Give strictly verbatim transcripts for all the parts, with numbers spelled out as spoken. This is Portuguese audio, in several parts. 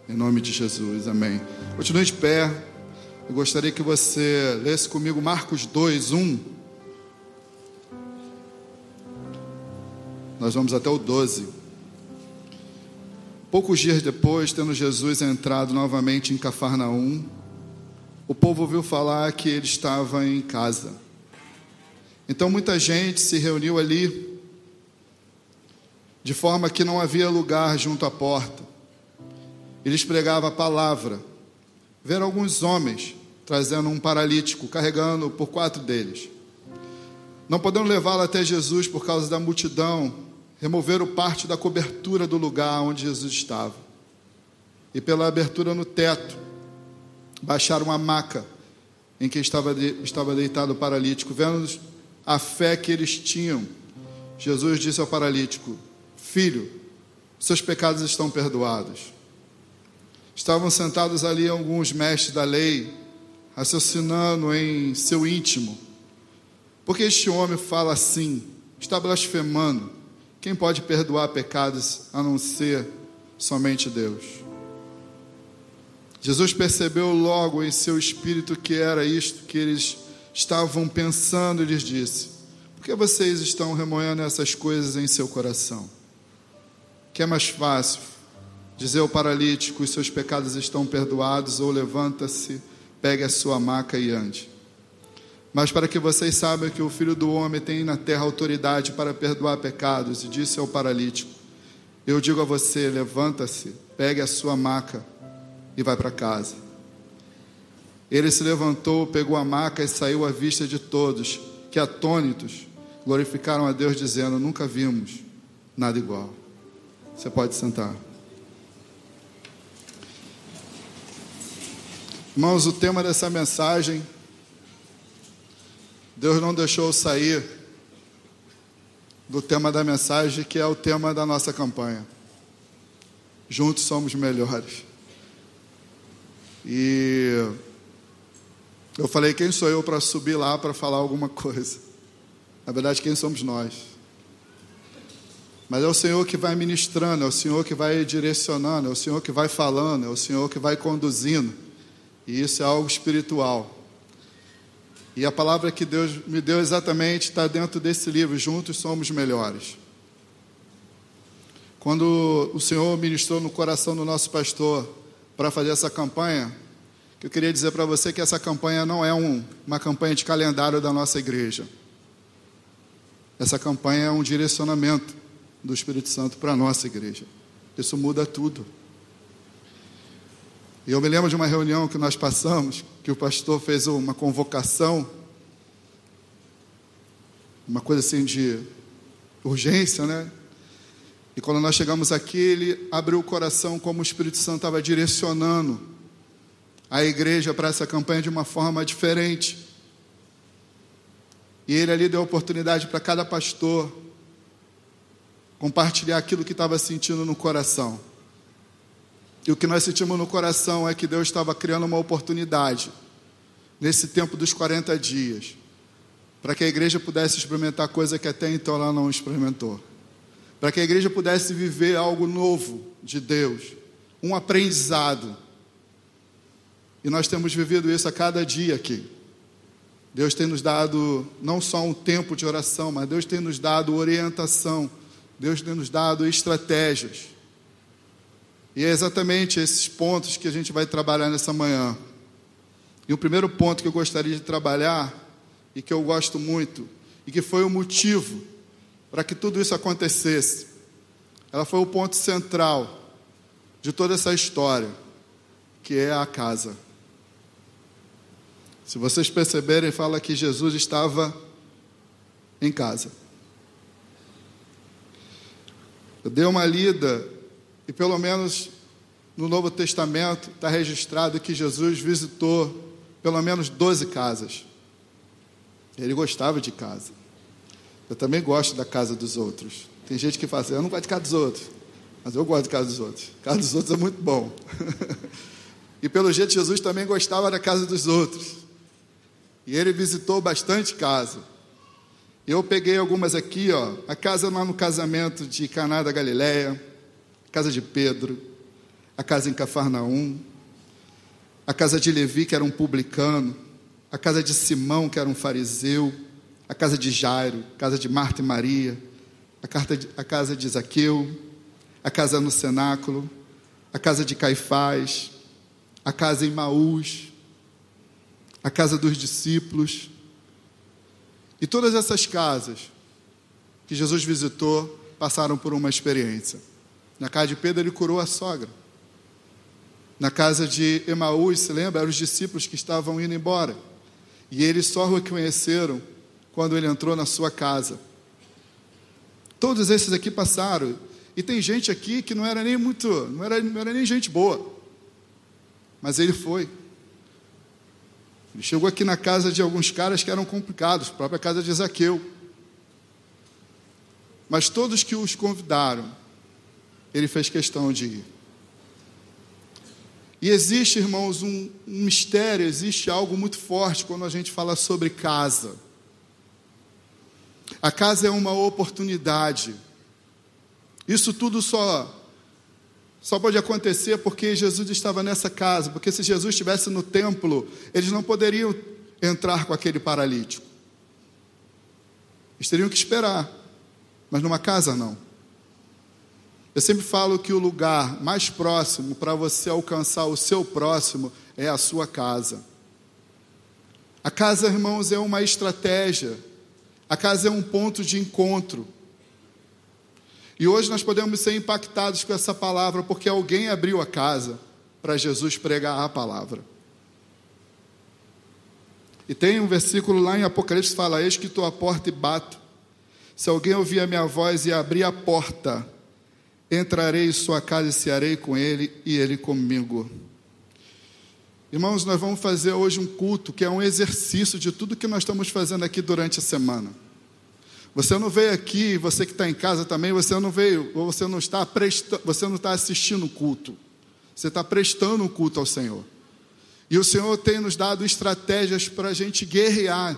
Em nome de Jesus, amém. Continue de pé. Eu gostaria que você lesse comigo Marcos dois, um. Nós vamos até o doze. Poucos dias depois, tendo Jesus entrado novamente em Cafarnaum, o povo ouviu falar que ele estava em casa. Então muita gente se reuniu ali, de forma que não havia lugar junto à porta. Eles pregavam a palavra. Viram alguns homens trazendo um paralítico, carregando por quatro deles. Não podendo levá-lo até Jesus por causa da multidão, removeram parte da cobertura do lugar onde Jesus estava. E pela abertura no teto, baixaram uma maca em que estava, de, estava deitado o paralítico. Vendo a fé que eles tinham, Jesus disse ao paralítico: filho, seus pecados estão perdoados. Estavam sentados ali alguns mestres da lei, raciocinando em seu íntimo: por que este homem fala assim? Está blasfemando. Quem pode perdoar pecados a não ser somente Deus? Jesus percebeu logo em seu espírito que era isto que eles estavam pensando e lhes disse: por que vocês estão remoendo essas coisas em seu coração? Que é mais fácil dizer ao paralítico: os seus pecados estão perdoados, ou levanta-se, pegue a sua maca e ande? Mas para que vocês saibam que o Filho do Homem tem na terra autoridade para perdoar pecados, e disse ao paralítico: eu digo a você, levanta-se, pegue a sua maca e vai para casa. Ele se levantou, pegou a maca e saiu à vista de todos, que atônitos glorificaram a Deus, dizendo: nunca vimos nada igual. Você pode sentar. Irmãos, o tema dessa mensagem, Deus não deixou eu sair do tema da mensagem, que é o tema da nossa campanha. Juntos somos melhores. E eu falei: quem sou eu para subir lá para falar alguma coisa? Na verdade, quem somos nós? Mas é o Senhor que vai ministrando, é o Senhor que vai direcionando, é o Senhor que vai falando, é o Senhor que vai conduzindo. E isso é algo espiritual. E a palavra que Deus me deu exatamente está dentro desse livro: Juntos Somos Melhores. Quando o Senhor ministrou no coração do nosso pastor para fazer essa campanha, que eu queria dizer para você que essa campanha não é um, uma campanha de calendário da nossa igreja. Essa campanha é um direcionamento do Espírito Santo para a nossa igreja. Isso muda tudo. E eu me lembro de uma reunião que nós passamos, que o pastor fez uma convocação, uma coisa assim de urgência, né? E quando nós chegamos aqui, ele abriu o coração como o Espírito Santo estava direcionando a igreja para essa campanha de uma forma diferente. E ele ali deu oportunidade para cada pastor compartilhar aquilo que estava sentindo no coração. E o que nós sentimos no coração é que Deus estava criando uma oportunidade, nesse tempo dos quarenta dias, para que a igreja pudesse experimentar coisa que até então ela não experimentou. Para que a igreja pudesse viver algo novo de Deus, um aprendizado. E nós temos vivido isso a cada dia aqui. Deus tem nos dado não só um tempo de oração, mas Deus tem nos dado orientação, Deus tem nos dado estratégias. E é exatamente esses pontos que a gente vai trabalhar nessa manhã. E o primeiro ponto que eu gostaria de trabalhar, e que eu gosto muito, e que foi o motivo para que tudo isso acontecesse, ela foi o ponto central de toda essa história, que é a casa. Se vocês perceberem, fala que Jesus estava em casa. Eu dei uma lida, e pelo menos no Novo Testamento está registrado que Jesus visitou pelo menos doze casas. Ele gostava de casa. Eu também gosto da casa dos outros. Tem gente que fala assim: eu não gosto de casa dos outros, mas eu gosto de casa dos outros. A casa dos outros é muito bom. E pelo jeito Jesus também gostava da casa dos outros. E ele visitou bastante casa. Eu peguei algumas aqui, ó. A casa lá no casamento de Caná da Galileia, a casa de Pedro, a casa em Cafarnaum, a casa de Levi, que era um publicano, a casa de Simão, que era um fariseu, a casa de Jairo, a casa de Marta e Maria, a casa de Zaqueu, a casa no cenáculo, a casa de Caifás, a casa em Maús, a casa dos discípulos. E todas essas casas que Jesus visitou passaram por uma experiência. Na casa de Pedro, ele curou a sogra. Na casa de Emaús, se lembra, eram os discípulos que estavam indo embora. E eles só o reconheceram quando ele entrou na sua casa. Todos esses aqui passaram. E tem gente aqui que não era nem muito, não era, não era nem gente boa. Mas ele foi. Ele chegou aqui na casa de alguns caras que eram complicados, a própria casa de Zaqueu. Mas todos que os convidaram, ele fez questão de ir. E existe, irmãos, um, um mistério, existe algo muito forte quando a gente fala sobre casa. A casa é uma oportunidade. Isso tudo só, só pode acontecer porque Jesus estava nessa casa, porque se Jesus estivesse no templo, eles não poderiam entrar com aquele paralítico. Eles teriam que esperar, mas numa casa não. Eu sempre falo que o lugar mais próximo para você alcançar o seu próximo é a sua casa. A casa, irmãos, é uma estratégia. A casa é um ponto de encontro. E hoje nós podemos ser impactados com essa palavra, porque alguém abriu a casa para Jesus pregar a palavra. E tem um versículo lá em Apocalipse que fala: eis que estou à porta e bato. Se alguém ouvir a minha voz e abrir a porta, entrarei em sua casa e cearei com ele e ele comigo. Irmãos, nós vamos fazer hoje um culto que é um exercício de tudo que nós estamos fazendo aqui durante a semana. Você não veio aqui, você que está em casa também, você não veio, ou você não está prestando, você não está assistindo o culto. Você está prestando um culto ao Senhor. E o Senhor tem nos dado estratégias para a gente guerrear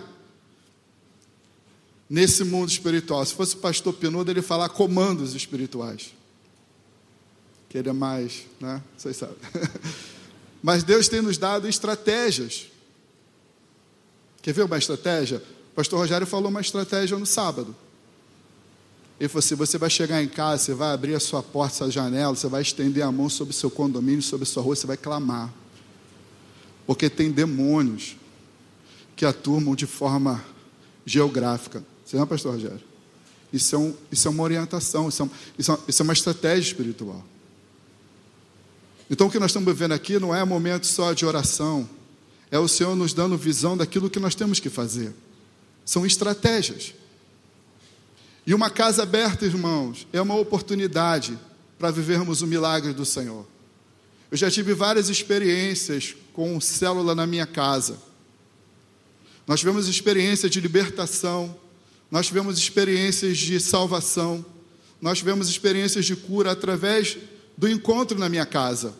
nesse mundo espiritual. Se fosse o pastor Pinudo, ele ia falar comandos espirituais. Que ele é mais, né? Vocês sabem. Mas Deus tem nos dado estratégias. Quer ver uma estratégia? O pastor Rogério falou uma estratégia no sábado. Ele falou assim: você vai chegar em casa, você vai abrir a sua porta, sua janela, você vai estender a mão sobre o seu condomínio, sobre a sua rua, você vai clamar. Porque tem demônios que atuam de forma geográfica. Você não é, pastor Rogério? Isso é, um, isso é uma orientação, isso é, um, isso, é, isso é uma estratégia espiritual. Então o que nós estamos vivendo aqui não é um momento só de oração, é o Senhor nos dando visão daquilo que nós temos que fazer. São estratégias. E uma casa aberta, irmãos, é uma oportunidade para vivermos o milagre do Senhor. Eu já tive várias experiências com célula na minha casa. Nós tivemos experiências de libertação, nós tivemos experiências de salvação, nós tivemos experiências de cura através do encontro na minha casa.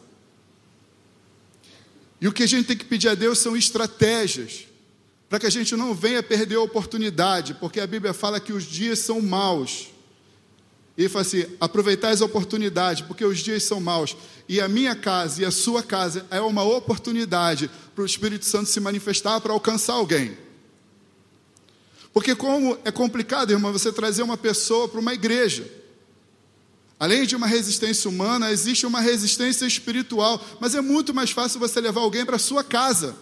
E o que a gente tem que pedir a Deus são estratégias, para que a gente não venha perder a oportunidade, porque a Bíblia fala que os dias são maus. E ele fala assim: aproveitai as oportunidades, porque os dias são maus. E a minha casa e a sua casa é uma oportunidade para o Espírito Santo se manifestar, para alcançar alguém. Porque como é complicado, irmão, você trazer uma pessoa para uma igreja. Além de uma resistência humana, existe uma resistência espiritual. Mas é muito mais fácil você levar alguém para a sua casa.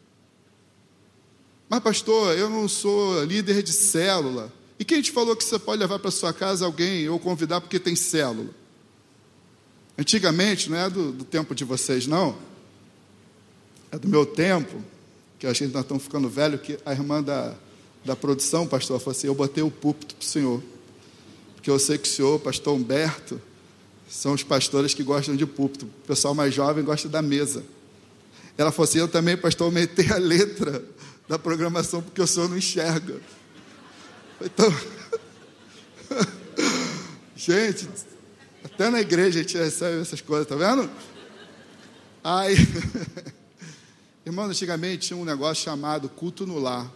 Mas pastor, eu não sou líder de célula. E quem te falou que você pode levar para a sua casa alguém ou convidar porque tem célula? Antigamente, não é do, do tempo de vocês não, é do meu tempo, que a gente nós estamos ficando velho, que a irmã da, da produção, pastor, falou assim: eu botei o púlpito para o senhor, porque eu sei que o senhor, pastor Humberto, são os pastores que gostam de púlpito, o pessoal mais jovem gosta da mesa. Ela falou assim: eu também, pastor, aumentei a letra da programação, porque o senhor não enxerga. Então, gente, até na igreja a gente recebe essas coisas, tá vendo? Aí, irmão, antigamente tinha um negócio chamado culto no lar.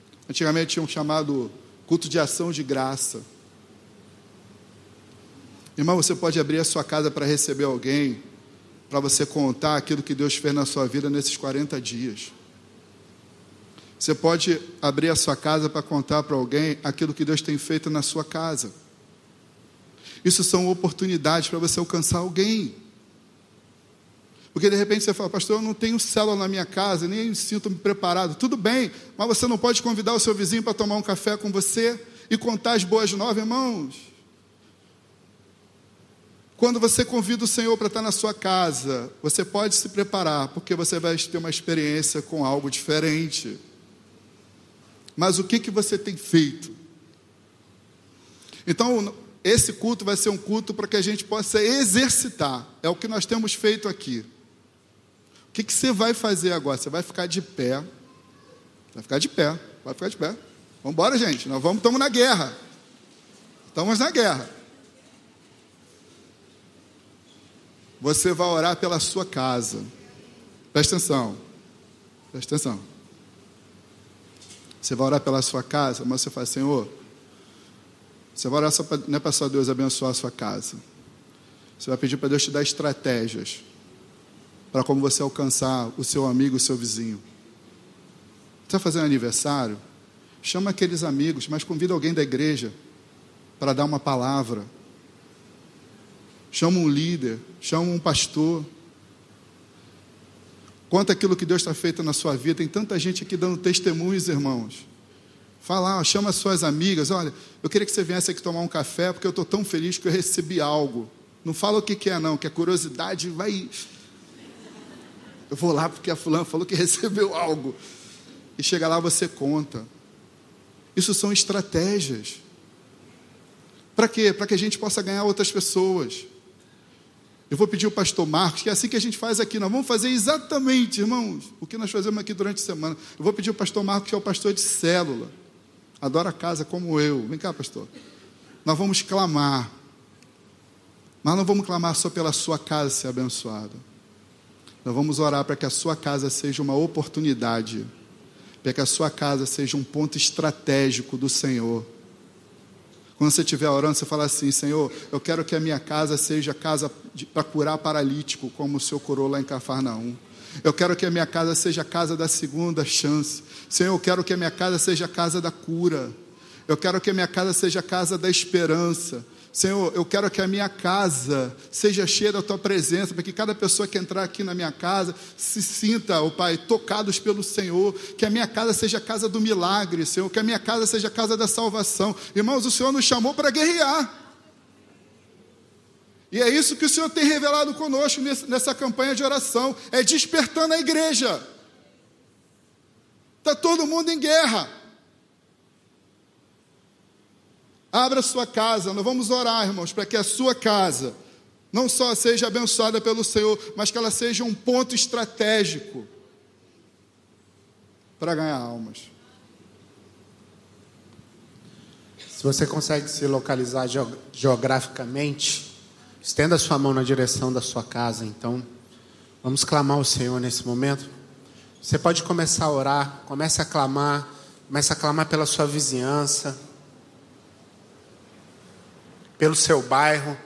Antigamente tinha um chamado culto de ação de graça. Irmão, você pode abrir a sua casa para receber alguém, para você contar aquilo que Deus fez na sua vida nesses quarenta dias. Você pode abrir a sua casa para contar para alguém aquilo que Deus tem feito na sua casa. Isso são oportunidades para você alcançar alguém. Porque de repente você fala, pastor, eu não tenho célula na minha casa, nem sinto-me preparado. Tudo bem, mas você não pode convidar o seu vizinho para tomar um café com você e contar as boas novas, irmãos? Quando você convida o Senhor para estar na sua casa, você pode se preparar, porque você vai ter uma experiência com algo diferente. Mas o que, que você tem feito? Então, esse culto vai ser um culto para que a gente possa exercitar. É o que nós temos feito aqui. O que, que você vai fazer agora? Você vai ficar de pé. Vai ficar de pé. Vai ficar de pé. Vamos embora, gente. Nós vamos, estamos na guerra. Estamos na guerra. Você vai orar pela sua casa. Presta atenção. Presta atenção. Você vai orar pela sua casa, mas você fala, Senhor, você vai orar só pra, não é para só Deus abençoar a sua casa. Você vai pedir para Deus te dar estratégias para como você alcançar o seu amigo, o seu vizinho. Você vai fazer um aniversário? Chama aqueles amigos, mas convida alguém da igreja para dar uma palavra. Chama um líder, chama um pastor. Conta aquilo que Deus está feito na sua vida. Tem tanta gente aqui dando testemunhos, irmãos. Fala, ó, chama as suas amigas. Olha, eu queria que você viesse aqui tomar um café, porque eu estou tão feliz que eu recebi algo. Não fala o que, que é não, que a curiosidade vai... Eu vou lá porque a fulana falou que recebeu algo. E chega lá, você conta. Isso são estratégias. Para quê? Para que a gente possa ganhar outras pessoas. Eu vou pedir ao pastor Marcos, que é assim que a gente faz aqui. Nós vamos fazer exatamente, irmãos, o que nós fazemos aqui durante a semana. Eu vou pedir ao pastor Marcos, que é o pastor de célula. Adora a casa como eu. Vem cá, pastor. Nós vamos clamar. Mas não vamos clamar só pela sua casa ser abençoada. Nós vamos orar para que a sua casa seja uma oportunidade. Para que a sua casa seja um ponto estratégico do Senhor. Quando você estiver orando, você fala assim, Senhor, eu quero que a minha casa seja casa para curar paralítico, como o Senhor curou lá em Cafarnaum. Eu quero que a minha casa seja a casa da segunda chance. Senhor, eu quero que a minha casa seja a casa da cura. Eu quero que a minha casa seja a casa da esperança. Senhor, eu quero que a minha casa seja cheia da Tua presença, para que cada pessoa que entrar aqui na minha casa se sinta, ó Pai, tocados pelo Senhor. Que a minha casa seja a casa do milagre, Senhor. Que a minha casa seja a casa da salvação. Irmãos, o Senhor nos chamou para guerrear. E é isso que o Senhor tem revelado conosco nessa campanha de oração. É despertando a igreja. Está todo mundo em guerra. Abra sua casa, nós vamos orar, irmãos, para que a sua casa não só seja abençoada pelo Senhor, mas que ela seja um ponto estratégico para ganhar almas. Se você consegue se localizar geograficamente, estenda a sua mão na direção da sua casa. Então, vamos clamar ao Senhor nesse momento. Você pode começar a orar, comece a clamar, comece a clamar pela sua vizinhança, pelo seu bairro.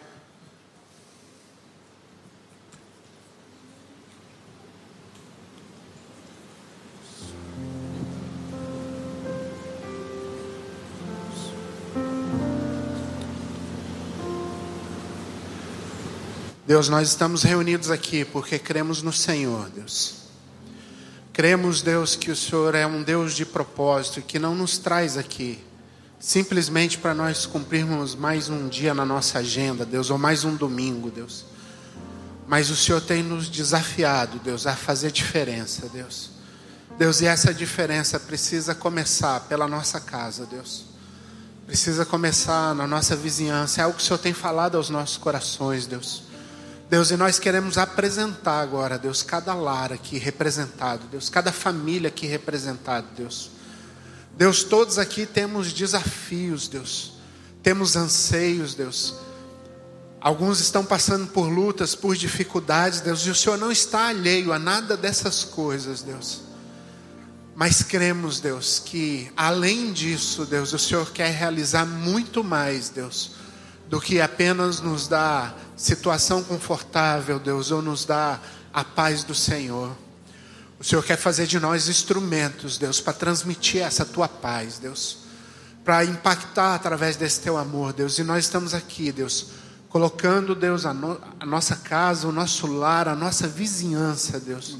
Deus, nós estamos reunidos aqui porque cremos no Senhor, Deus. Cremos, Deus, que o Senhor é um Deus de propósito e que não nos traz aqui simplesmente para nós cumprirmos mais um dia na nossa agenda, Deus, ou mais um domingo, Deus. Mas o Senhor tem nos desafiado, Deus, a fazer diferença, Deus. Deus, e essa diferença precisa começar pela nossa casa, Deus. Precisa começar na nossa vizinhança. É algo que o Senhor tem falado aos nossos corações, Deus. Deus, e nós queremos apresentar agora, Deus, cada lar aqui representado, Deus, cada família aqui representada, Deus. Deus, todos aqui temos desafios, Deus. Temos anseios, Deus. Alguns estão passando por lutas, por dificuldades, Deus. E o Senhor não está alheio a nada dessas coisas, Deus. Mas cremos, Deus, que além disso, Deus, o Senhor quer realizar muito mais, Deus, do que apenas nos dar situação confortável, Deus, ou nos dar a paz do Senhor. O Senhor quer fazer de nós instrumentos, Deus, para transmitir essa tua paz, Deus, para impactar através desse teu amor, Deus. E nós estamos aqui, Deus, colocando, Deus, a, no, a nossa casa, o nosso lar, a nossa vizinhança, Deus,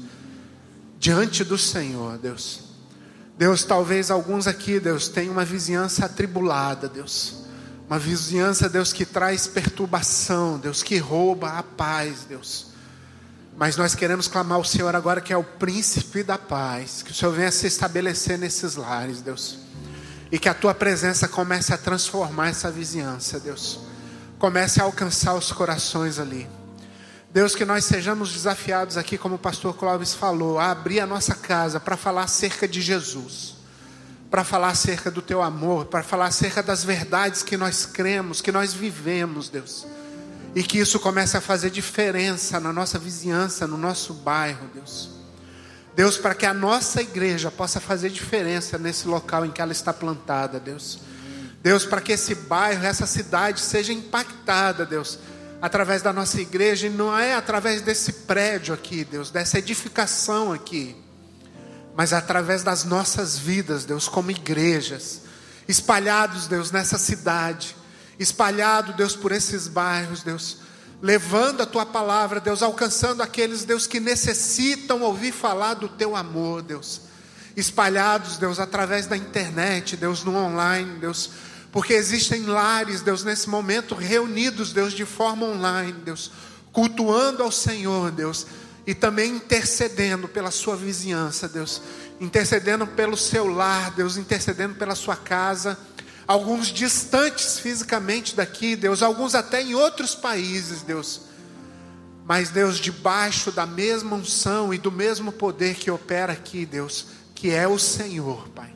diante do Senhor, Deus. Deus, talvez alguns aqui, Deus, tenham uma vizinhança atribulada, Deus, uma vizinhança, Deus, que traz perturbação, Deus, que rouba a paz, Deus. Mas nós queremos clamar ao Senhor agora, que é o príncipe da paz, que o Senhor venha se estabelecer nesses lares, Deus, e que a tua presença comece a transformar essa vizinhança, Deus, comece a alcançar os corações ali, Deus, que nós sejamos desafiados aqui, como o pastor Clóvis falou, a abrir a nossa casa para falar acerca de Jesus, para falar acerca do teu amor, para falar acerca das verdades que nós cremos, que nós vivemos, Deus. E que isso comece a fazer diferença na nossa vizinhança, no nosso bairro, Deus. Deus, para que a nossa igreja possa fazer diferença nesse local em que ela está plantada, Deus. Deus, para que esse bairro, essa cidade seja impactada, Deus, através da nossa igreja. E não é através desse prédio aqui, Deus, dessa edificação aqui, mas através das nossas vidas, Deus, como igrejas, espalhados, Deus, nessa cidade, espalhado, Deus, por esses bairros, Deus, levando a tua palavra, Deus, alcançando aqueles, Deus, que necessitam ouvir falar do teu amor, Deus, espalhados, Deus, através da internet, Deus, no online, Deus, porque existem lares, Deus, nesse momento reunidos, Deus, de forma online, Deus, cultuando ao Senhor, Deus, e também intercedendo pela sua vizinhança, Deus, intercedendo pelo seu lar, Deus, intercedendo pela sua casa. Alguns distantes fisicamente daqui, Deus, alguns até em outros países, Deus, mas, Deus, debaixo da mesma unção e do mesmo poder que opera aqui, Deus, que é o Senhor, Pai,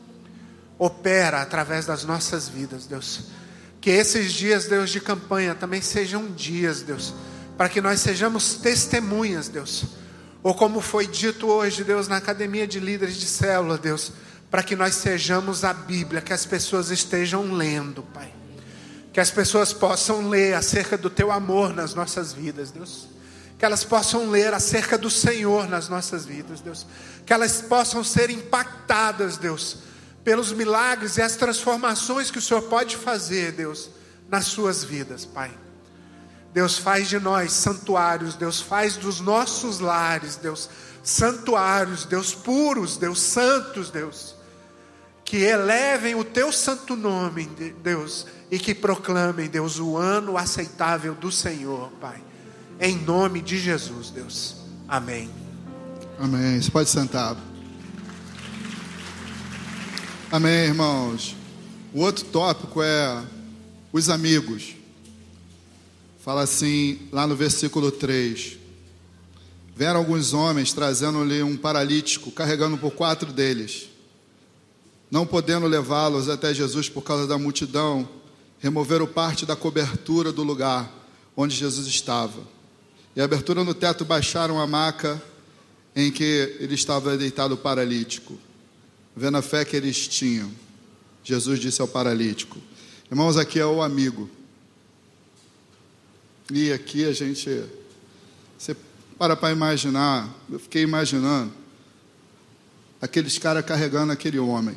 opera através das nossas vidas, Deus. Que esses dias, Deus, de campanha também sejam dias, Deus, para que nós sejamos testemunhas, Deus, ou como foi dito hoje, Deus, na academia de líderes de célula, Deus, para que nós sejamos a Bíblia, que as pessoas estejam lendo, Pai. Que as pessoas possam ler acerca do teu amor nas nossas vidas, Deus. Que elas possam ler acerca do Senhor nas nossas vidas, Deus. Que elas possam ser impactadas, Deus, pelos milagres e as transformações que o Senhor pode fazer, Deus, nas suas vidas, Pai. Deus, faz de nós santuários, Deus, faz dos nossos lares, Deus, santuários, Deus, puros, Deus, santos, Deus, que elevem o teu santo nome, Deus, e que proclamem, Deus, o ano aceitável do Senhor, Pai, em nome de Jesus, Deus, amém. Amém, você pode sentar. Amém, irmãos. O outro tópico é os amigos. Fala assim, lá no versículo três. Vieram alguns homens trazendo-lhe um paralítico, carregando por quatro deles. Não podendo levá-los até Jesus por causa da multidão, removeram parte da cobertura do lugar onde Jesus estava. E a abertura no teto baixaram a maca em que ele estava deitado paralítico. Vendo a fé que eles tinham, Jesus disse ao paralítico: irmãos, aqui é o amigo. E aqui a gente, você para para imaginar, eu fiquei imaginando aqueles caras carregando aquele homem.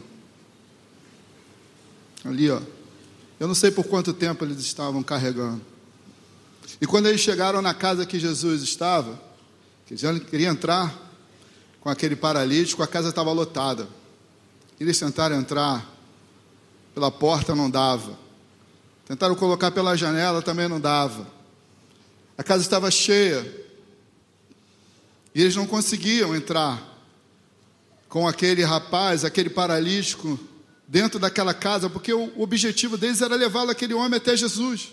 Ali, ó. Eu não sei por quanto tempo eles estavam carregando. E quando eles chegaram na casa que Jesus estava, que já queria entrar com aquele paralítico, a casa estava lotada. Eles tentaram entrar pela porta, não dava. Tentaram colocar pela janela, também não dava. A casa estava cheia. E eles não conseguiam entrar com aquele rapaz, aquele paralítico, dentro daquela casa, porque o objetivo deles era levá-lo, aquele homem, até Jesus.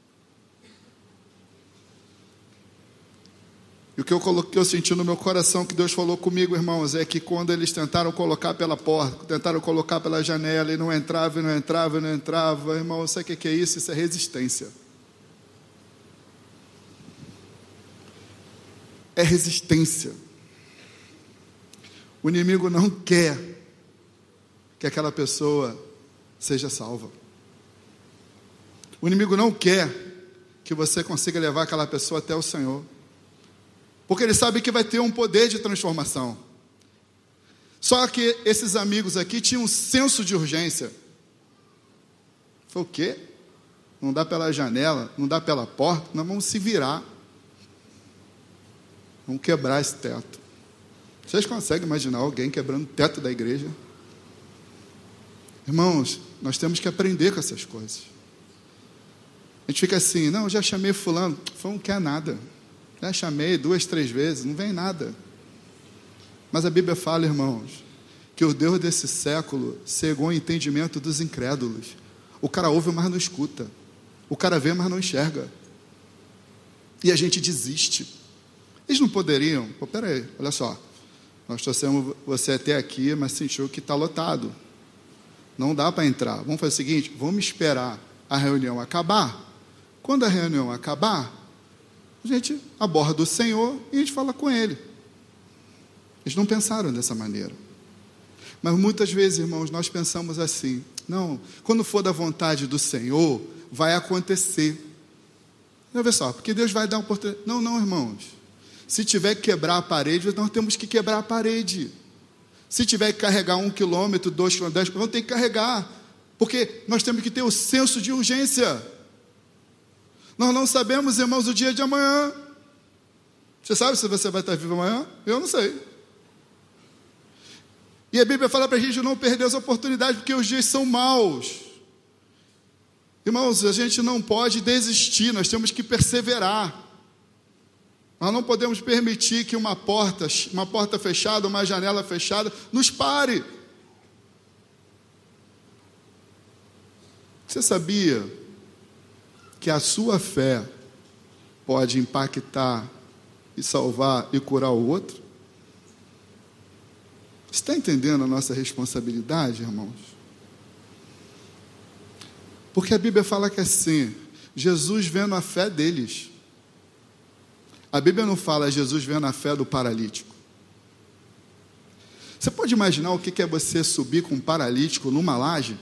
E o que eu, coloquei, eu senti no meu coração, que Deus falou comigo, irmãos, é que quando eles tentaram colocar pela porta, tentaram colocar pela janela, e não entrava, e não entrava, e não entrava, irmão, sabe o que é isso? Isso é resistência. É resistência. O inimigo não quer que aquela pessoa seja salva. O inimigo não quer que você consiga levar aquela pessoa até o Senhor, porque ele sabe que vai ter um poder de transformação. Só que esses amigos aqui tinham um senso de urgência. Foi o quê? Não dá pela janela, não dá pela porta, nós vamos se virar. Vamos quebrar esse teto. Vocês conseguem imaginar alguém quebrando o teto da igreja? Irmãos, nós temos que aprender com essas coisas. A gente fica assim, não, eu já chamei fulano, fulano não quer nada. Já chamei duas, três vezes, não vem nada. Mas a Bíblia fala, irmãos, que o Deus desse século cegou o entendimento dos incrédulos. O cara ouve, mas não escuta. O cara vê, mas não enxerga. E a gente desiste. Eles não poderiam, pô, peraí, olha só, nós trouxemos você até aqui, mas sentiu que está lotado. Não dá para entrar. Vamos fazer o seguinte, vamos esperar a reunião acabar. Quando a reunião acabar, a gente aborda o Senhor e a gente fala com Ele. Eles não pensaram dessa maneira. Mas muitas vezes, irmãos, nós pensamos assim, não, quando for da vontade do Senhor, vai acontecer. Não, vê só, porque Deus vai dar uma oportunidade. Não, não, irmãos. Se tiver que quebrar a parede, nós temos que quebrar a parede. Se tiver que carregar um quilômetro, dois quilômetros, dez quilômetros, vamos ter que carregar. Porque nós temos que ter o senso de urgência. Nós não sabemos, irmãos, o dia de amanhã. Você sabe se você vai estar vivo amanhã? Eu não sei. E a Bíblia fala para a gente não perder as oportunidades, porque os dias são maus. Irmãos, a gente não pode desistir, nós temos que perseverar. Nós não podemos permitir que uma porta, uma porta fechada, uma janela fechada, nos pare. Você sabia que a sua fé pode impactar e salvar e curar o outro? Você está entendendo a nossa responsabilidade, irmãos? Porque a Bíblia fala que assim, Jesus vendo a fé deles. A Bíblia não fala Jesus vendo a fé do paralítico. Você pode imaginar o que é você subir com um paralítico numa laje?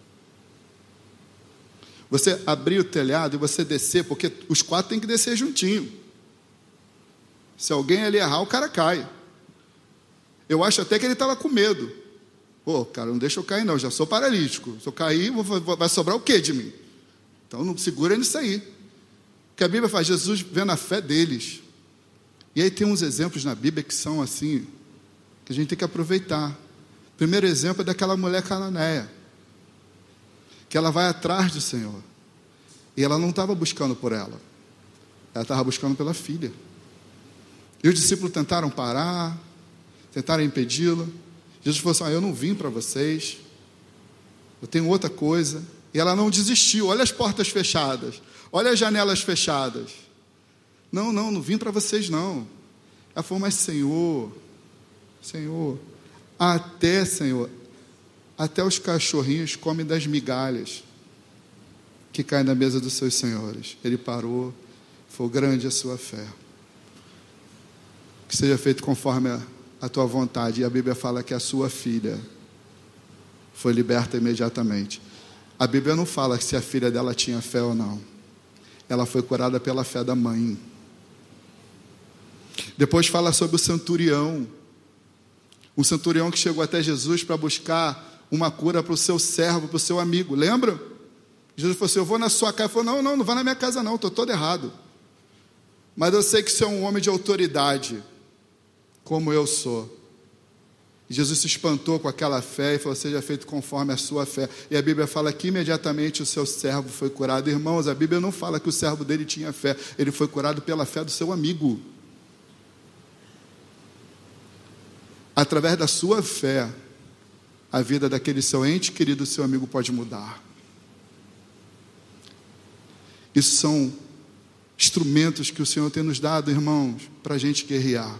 Você abrir o telhado e você descer, porque os quatro têm que descer juntinho. Se alguém ali errar, o cara cai. Eu acho até que ele estava com medo. Pô, cara, não deixa eu cair não, já sou paralítico. Se eu cair, vai sobrar o quê de mim? Então não segura nisso aí. Porque a Bíblia faz, Jesus vendo a fé deles. E aí tem uns exemplos na Bíblia que são assim, que a gente tem que aproveitar. O primeiro exemplo é daquela mulher cananeia, que ela vai atrás do Senhor. E ela não estava buscando por ela. Ela estava buscando pela filha. E os discípulos tentaram parar, tentaram impedi-la. Jesus falou assim, ah, eu não vim para vocês, eu tenho outra coisa. E ela não desistiu. Olha as portas fechadas, olha as janelas fechadas. Não, não, não vim para vocês não. Ela falou, mas Senhor, Senhor, até Senhor, até os cachorrinhos comem das migalhas que caem na mesa dos seus senhores. Ele parou, foi grande a sua fé. Que seja feito conforme a, a tua vontade. E a Bíblia fala que a sua filha foi liberta imediatamente. A Bíblia não fala se a filha dela tinha fé ou não. Ela foi curada pela fé da mãe. Depois fala sobre o centurião. Um centurião que chegou até Jesus para buscar uma cura para o seu servo, para o seu amigo. Lembra? Jesus falou assim, eu vou na sua casa. Ele falou, não, não, não vá na minha casa não, estou todo errado. Mas eu sei que você é um homem de autoridade, como eu sou. E Jesus se espantou com aquela fé e falou, seja feito conforme a sua fé. E a Bíblia fala que imediatamente o seu servo foi curado. Irmãos, a Bíblia não fala que o servo dele tinha fé. Ele foi curado pela fé do seu amigo. Através da sua fé, a vida daquele seu ente querido, seu amigo, pode mudar. Isso são instrumentos que o Senhor tem nos dado, irmãos, para a gente guerrear.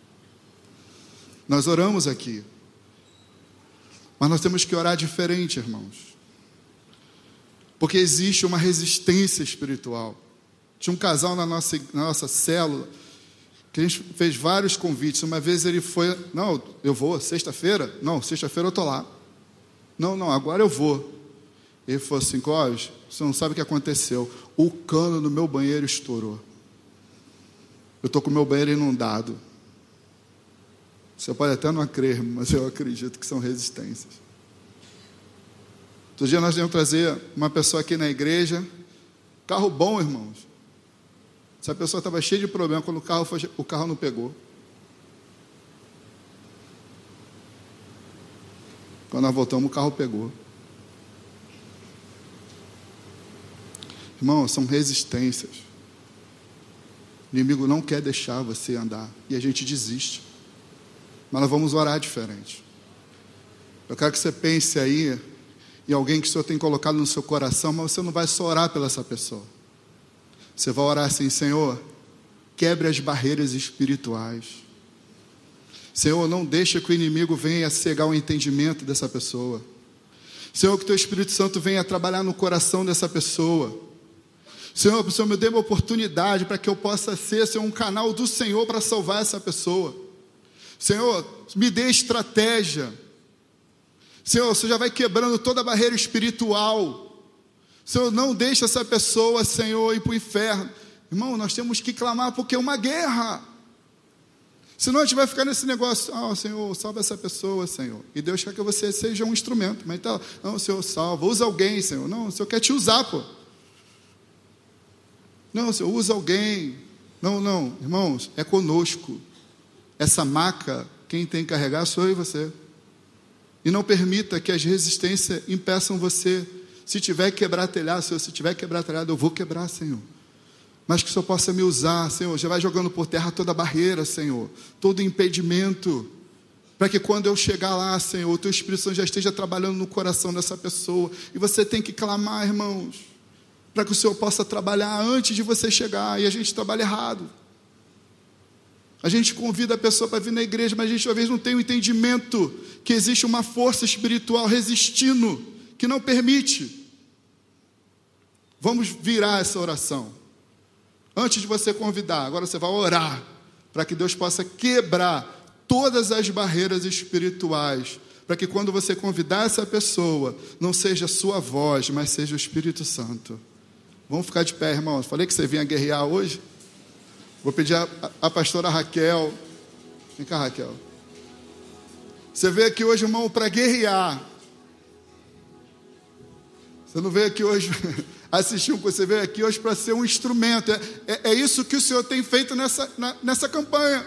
Nós oramos aqui, mas nós temos que orar diferente, irmãos, porque existe uma resistência espiritual. Tinha um casal na nossa, na nossa célula, que a gente fez vários convites. Uma vez ele foi, não, eu vou, sexta-feira? Não, sexta-feira eu estou lá. Não, não, agora eu vou. Ele falou assim, Clóvis, você não sabe o que aconteceu. O cano no meu banheiro estourou. Eu estou com o meu banheiro inundado. Você pode até não crer, mas eu acredito que são resistências. Outro dia nós íamos trazer uma pessoa aqui na igreja, carro bom, irmãos. Essa pessoa estava cheia de problema, quando o carro, foi, o carro não pegou. Quando nós voltamos, o carro pegou. Irmão, são resistências. O inimigo não quer deixar você andar. E a gente desiste. Mas nós vamos orar diferente. Eu quero que você pense aí em alguém que o Senhor tem colocado no seu coração, mas você não vai só orar pela essa pessoa. Você vai orar assim, Senhor, quebre as barreiras espirituais. Senhor, não deixa que o inimigo venha cegar o entendimento dessa pessoa. Senhor, que o Teu Espírito Santo venha trabalhar no coração dessa pessoa. Senhor, o Senhor me dê uma oportunidade para que eu possa ser, Senhor, um canal do Senhor para salvar essa pessoa. Senhor, me dê estratégia. Senhor, você já vai quebrando toda a barreira espiritual. Senhor, não deixe essa pessoa, Senhor, ir para o inferno. Irmão, nós temos que clamar porque é uma guerra. Senão a gente vai ficar nesse negócio, ah, Senhor, salva essa pessoa, Senhor. E Deus quer que você seja um instrumento. Mas então, não, Senhor, salva, usa alguém, Senhor. Não, o Senhor quer te usar, pô. Não, Senhor, usa alguém. Não, não, irmãos, é conosco. Essa maca, quem tem que carregar sou eu e você. E não permita que as resistências impeçam você. Se tiver que quebrar telhado, Senhor, se tiver que quebrar telhado, eu vou quebrar, Senhor. Mas que o Senhor possa me usar, Senhor. Já vai jogando por terra toda a barreira, Senhor. Todo impedimento. Para que quando eu chegar lá, Senhor, o Teu Espírito Santo já esteja trabalhando no coração dessa pessoa. E você tem que clamar, irmãos, para que o Senhor possa trabalhar antes de você chegar. E a gente trabalha errado. A gente convida a pessoa para vir na igreja, mas a gente talvez não tenha o entendimento que existe uma força espiritual resistindo, que não permite. Vamos virar essa oração. Antes de você convidar, agora você vai orar, para que Deus possa quebrar todas as barreiras espirituais, para que quando você convidar essa pessoa, não seja a sua voz, mas seja o Espírito Santo. Vamos ficar de pé, irmãos. Falei que você vinha guerrear hoje. Vou pedir a, a pastora Raquel. Vem cá, Raquel. Você veio aqui hoje, irmão, para guerrear. Você não veio aqui hoje assistir um, você veio aqui hoje para ser um instrumento. É, é, é isso que o Senhor tem feito nessa, na, nessa campanha.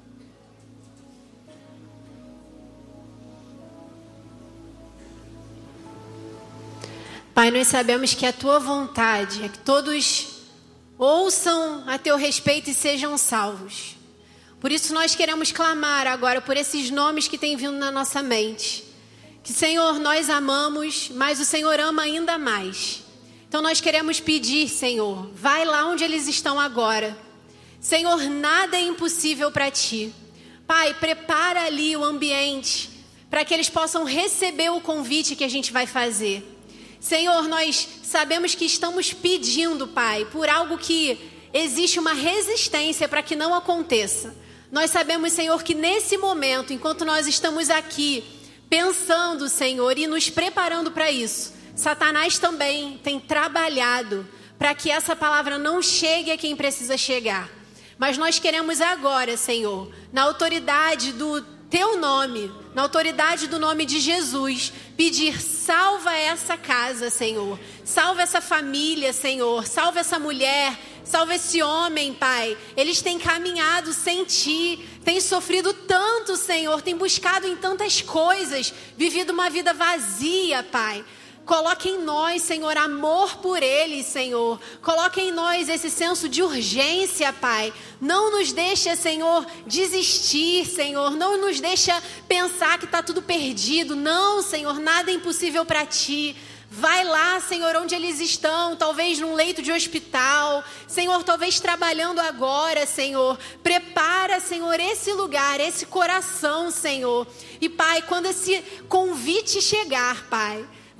Pai, nós sabemos que a Tua vontade é que todos ouçam a Teu respeito e sejam salvos. Por isso nós queremos clamar agora por esses nomes que têm vindo na nossa mente. Que, Senhor, nós amamos, mas o Senhor ama ainda mais. Então nós queremos pedir, Senhor, vai lá onde eles estão agora. Senhor, nada é impossível para Ti. Pai, prepara ali o ambiente para que eles possam receber o convite que a gente vai fazer. Senhor, nós sabemos que estamos pedindo, Pai, por algo que existe uma resistência para que não aconteça. Nós sabemos, Senhor, que nesse momento, enquanto nós estamos aqui pensando, Senhor, e nos preparando para isso, Satanás também tem trabalhado para que essa palavra não chegue a quem precisa chegar. Mas nós queremos agora, Senhor, na autoridade do Teu nome, na autoridade do nome de Jesus, pedir, salva essa casa, Senhor. Salva essa família, Senhor. Salva essa mulher, salva esse homem, Pai. Eles têm caminhado sem Ti, têm sofrido tanto, Senhor. Têm buscado em tantas coisas, vivido uma vida vazia, Pai. Coloque em nós, Senhor, amor por eles, Senhor. Coloque em nós esse senso de urgência, Pai. Não nos deixa, Senhor, desistir, Senhor. Não nos deixa pensar que está tudo perdido. Não, Senhor, nada é impossível para Ti. Vai lá, Senhor, onde eles estão, talvez num leito de hospital. Senhor, talvez trabalhando agora, Senhor. Prepara, Senhor, esse lugar, esse coração, Senhor. E, Pai, quando esse convite chegar, Pai,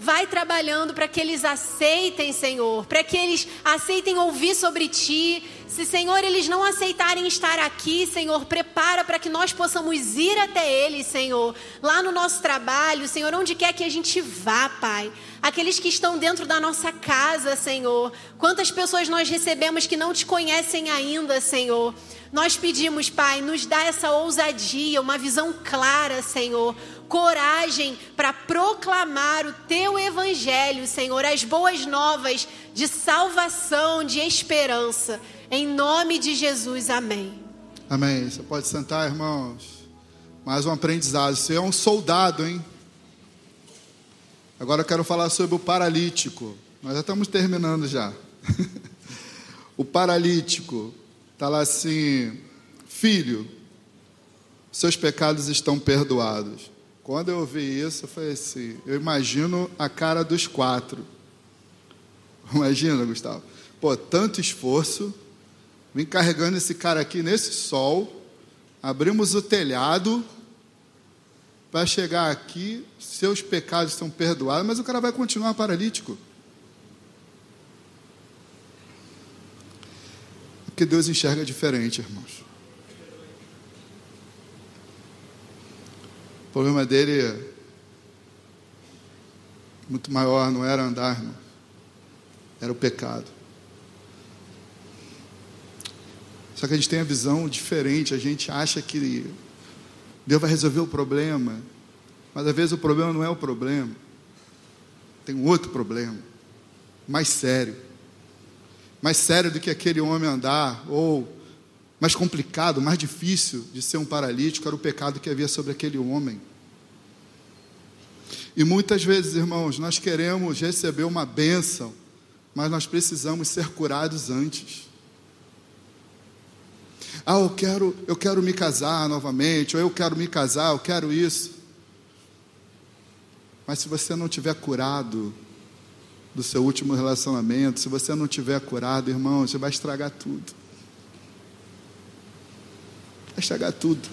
Vai trabalhando para que eles aceitem, Senhor, para que eles aceitem ouvir sobre Ti. Se, Senhor, eles não aceitarem estar aqui, Senhor, prepara para que nós possamos ir até eles, Senhor, lá no nosso trabalho, Senhor, onde quer que a gente vá, Pai. Aqueles que estão dentro da nossa casa, Senhor. Quantas pessoas nós recebemos que não Te conhecem ainda, Senhor. Nós pedimos, Pai, nos dá essa ousadia, uma visão clara, Senhor. Coragem para proclamar o Teu Evangelho, Senhor. As boas novas de salvação, de esperança. Em nome de Jesus, amém. Amém. Você pode sentar, irmãos. Mais um aprendizado. Você é um soldado, hein? Agora eu quero falar sobre o paralítico. Nós já estamos terminando já. O paralítico está lá assim: filho, seus pecados estão perdoados. Quando eu ouvi isso, eu falei assim, eu imagino a cara dos quatro. Imagina, Gustavo. Pô, tanto esforço, vim carregando esse cara aqui nesse sol, abrimos o telhado para chegar aqui, seus pecados estão perdoados, mas o cara vai continuar paralítico. Porque Deus enxerga diferente, irmãos. O problema dele é muito maior, não era andar, irmão. Era o pecado. Só que a gente tem a visão diferente. A gente acha que Deus vai resolver o problema, mas às vezes o problema não é o problema. Tem um outro problema, mais sério. Mais sério do que aquele homem andar, ou mais complicado, mais difícil de ser um paralítico, era o pecado que havia sobre aquele homem. E muitas vezes, irmãos, nós queremos receber uma bênção, mas nós precisamos ser curados antes. Ah, eu quero, eu quero me casar novamente, ou eu quero me casar, eu quero isso. Mas se você não tiver curado do seu último relacionamento, se você não tiver curado, irmão, você vai estragar tudo. Vai estragar tudo.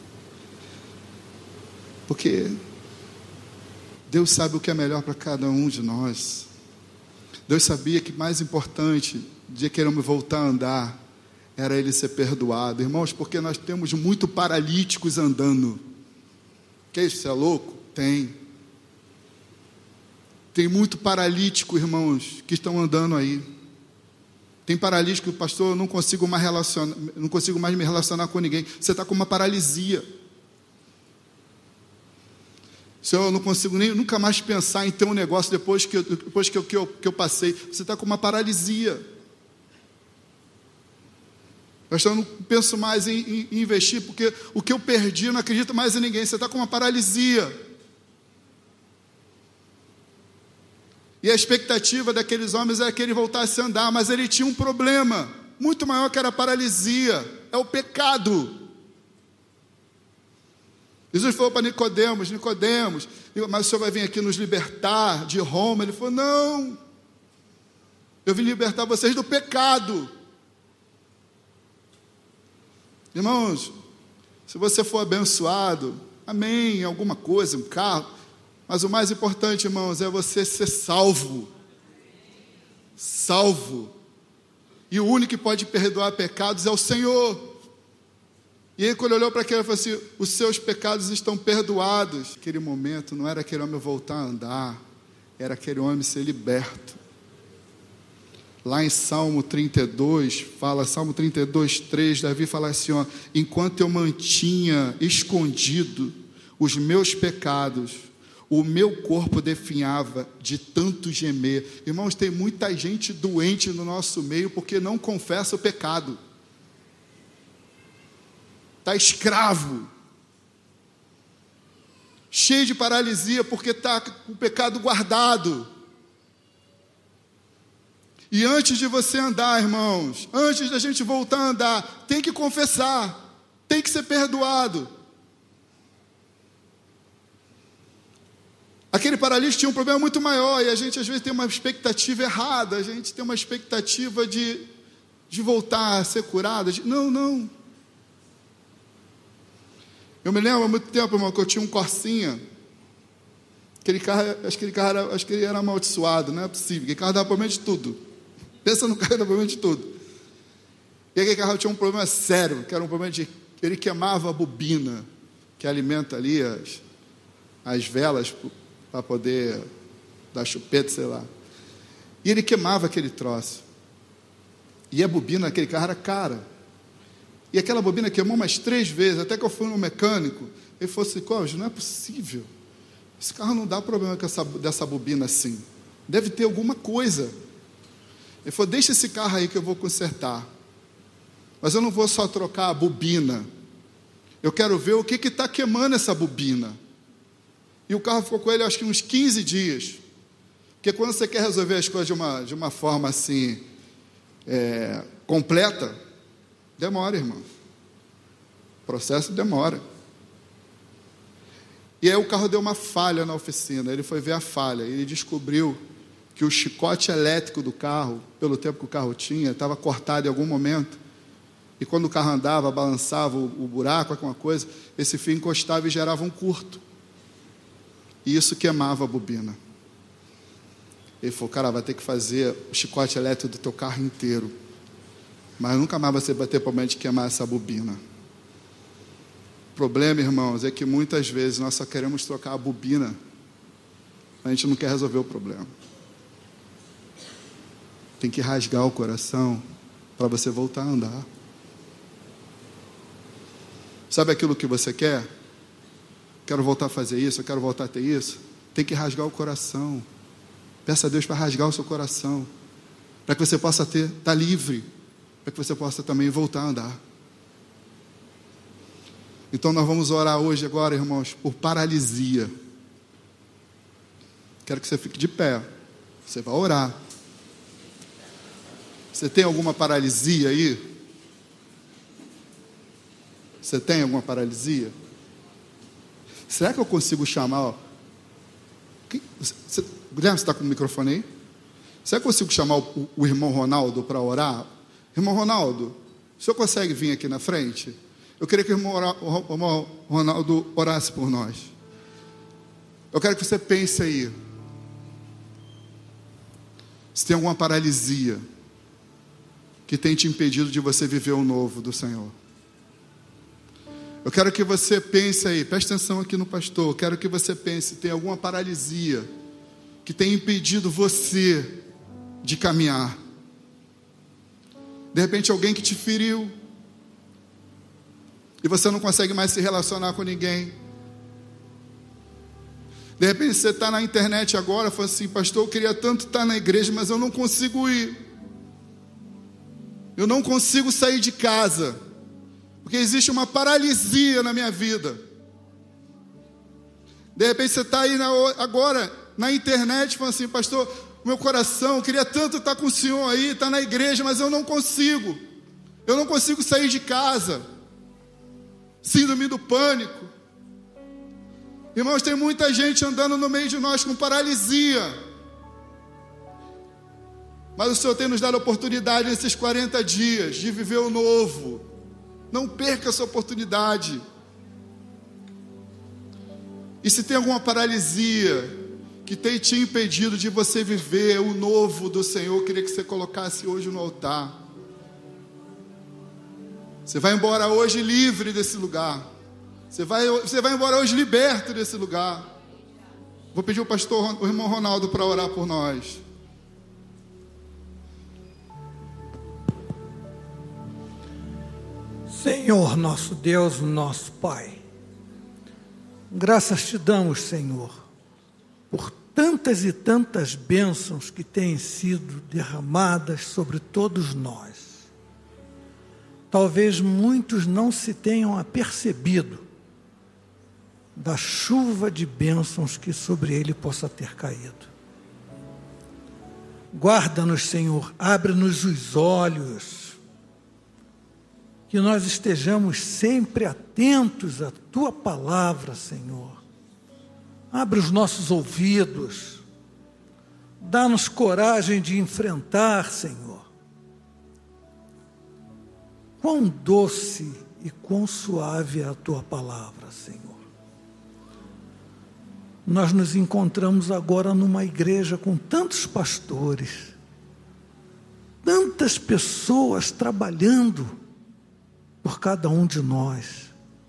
Porque Deus sabe o que é melhor para cada um de nós. Deus sabia que mais importante de queremos voltar a andar era ele ser perdoado. Irmãos, porque nós temos muito paralíticos andando. Que isso, você é louco? Tem. Tem muito paralítico, irmãos, que estão andando aí. Tem paralítico, pastor, eu não consigo mais relacionar, não consigo mais me relacionar com ninguém. Você está com uma paralisia. Senhor, eu não consigo nem, nunca mais pensar em ter um negócio depois que eu, depois que eu, que eu, que eu passei. Você está com uma paralisia. Pastor, eu não penso mais em, em, em investir, porque o que eu perdi, eu não acredito mais em ninguém. Você está com uma paralisia. E a expectativa daqueles homens era que ele voltasse a andar, mas ele tinha um problema muito maior, que era a paralisia, é o pecado. Jesus falou para Nicodemos, Nicodemos, mas o Senhor vai vir aqui nos libertar de Roma? Ele falou, não, eu vim libertar vocês do pecado. Irmãos, se você for abençoado, amém, em alguma coisa, um carro, mas o mais importante, irmãos, é você ser salvo. Salvo. E o único que pode perdoar pecados é o Senhor. E aí, quando ele olhou para aquele, ele falou assim, os seus pecados estão perdoados. Naquele momento, não era aquele homem voltar a andar, era aquele homem ser liberto. Lá em Salmo trinta e dois, fala, Salmo trinta e dois, três, Davi fala assim, ó, enquanto eu mantinha escondido os meus pecados, o meu corpo definhava de tanto gemer. Irmãos, tem muita gente doente no nosso meio porque não confessa o pecado. Está escravo. Cheio de paralisia porque está com o pecado guardado. E antes de você andar, irmãos, antes da gente voltar a andar, tem que confessar, tem que ser perdoado. Aquele paralítico tinha um problema muito maior, e a gente às vezes tem uma expectativa errada, a gente tem uma expectativa de, de voltar a ser curado. De, não, não. Eu me lembro há muito tempo, irmão, que eu tinha um Corsinha, Aquele carro, acho que aquele carro era, acho que ele era amaldiçoado, não é possível. Aquele carro dava problema de tudo. Pensa no carro, dava problema de tudo. E aquele carro tinha um problema sério, que era um problema de... Ele queimava a bobina, que alimenta ali as, as velas para poder dar chupeta, sei lá. E ele queimava aquele troço. E a bobina daquele carro era cara. E aquela bobina queimou umas três vezes, até que eu fui no mecânico. Ele falou assim, Cláudio, não é possível. Esse carro não dá problema com essa, dessa bobina assim. Deve ter alguma coisa. Ele falou, deixa esse carro aí que eu vou consertar. Mas eu não vou só trocar a bobina. Eu quero ver o que está queimando essa bobina. E o carro ficou com ele, acho que uns quinze dias. Porque quando você quer resolver as coisas de uma, de uma forma assim, é, completa, demora, irmão. O processo demora. E aí o carro deu uma falha na oficina. Ele foi ver a falha. E ele descobriu que o chicote elétrico do carro, pelo tempo que o carro tinha, estava cortado em algum momento. E quando o carro andava, balançava o, o buraco, alguma coisa, esse fio encostava e gerava um curto. E isso queimava a bobina. Ele falou, cara, vai ter que fazer o chicote elétrico do teu carro inteiro. Mas nunca mais você vai ter problema de queimar essa bobina. O problema, irmãos, é que muitas vezes nós só queremos trocar a bobina. A gente não quer resolver o problema. Tem que rasgar o coração para você voltar a andar. Sabe aquilo que você quer? Quero voltar a fazer isso, eu quero voltar a ter isso. Tem que rasgar o coração. Peça a Deus para rasgar o seu coração, para que você possa ter, estar livre, para que você possa também voltar a andar. Então nós vamos orar hoje agora, irmãos, por paralisia. Quero que você fique de pé. Você vai orar. Você tem alguma paralisia aí? Você tem alguma paralisia? Será que eu consigo chamar? Ó, quem, você, Guilherme, você está com o microfone aí? Será que eu consigo chamar o, o irmão Ronaldo para orar? Irmão Ronaldo, o senhor consegue vir aqui na frente? Eu queria que o irmão, o irmão Ronaldo orasse por nós. Eu quero que você pense aí. Se tem alguma paralisia que tem te impedido de você viver o novo do Senhor. Eu quero que você pense aí, preste atenção aqui no pastor. Eu quero que você pense, tem alguma paralisia que tem impedido você de caminhar. De repente alguém que te feriu e você não consegue mais se relacionar com ninguém. De repente você está na internet agora, fala assim, pastor, eu queria tanto estar na igreja, mas eu não consigo ir. Eu não consigo sair de casa, porque existe uma paralisia na minha vida. De repente você está aí na, agora na internet, falando assim, pastor, meu coração, eu queria tanto estar com o senhor aí, estar na igreja, mas eu não consigo. Eu não consigo sair de casa. Síndrome do pânico. Irmãos, tem muita gente andando no meio de nós com paralisia. Mas o Senhor tem nos dado a oportunidade nesses quarenta dias de viver o novo. Não perca essa oportunidade. E se tem alguma paralisia que tem te impedido de você viver o novo do Senhor, eu queria que você colocasse hoje no altar. Você vai embora hoje livre desse lugar. Você vai, você vai embora hoje liberto desse lugar. Vou pedir ao pastor, o irmão Ronaldo, para orar por nós. Senhor, nosso Deus, nosso Pai, graças te damos, Senhor, por tantas e tantas bênçãos que têm sido derramadas sobre todos nós. Talvez muitos não se tenham apercebido da chuva de bênçãos que sobre ele possa ter caído. Guarda-nos, Senhor, abre-nos os olhos, que nós estejamos sempre atentos à Tua palavra, Senhor. Abre os nossos ouvidos, dá-nos coragem de enfrentar, Senhor. Quão doce e quão suave é a Tua palavra, Senhor. nós nos encontramos agora numa igreja com tantos pastores, tantas pessoas trabalhando por cada um de nós.